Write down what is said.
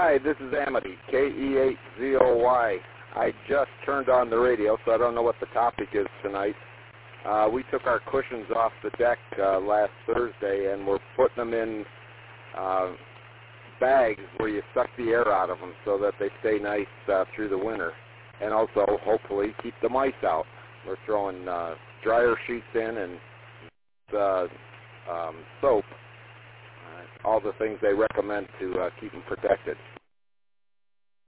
Hi, this is Amity, K-E-8-Z-O-Y. I just turned on the radio, so I don't know what the topic is tonight. We took our cushions off the deck last Thursday, and we're putting them in bags where you suck the air out of them so that they stay nice through the winter, and also hopefully keep the mice out. We're throwing dryer sheets in and soap, all the things they recommend to keep them protected.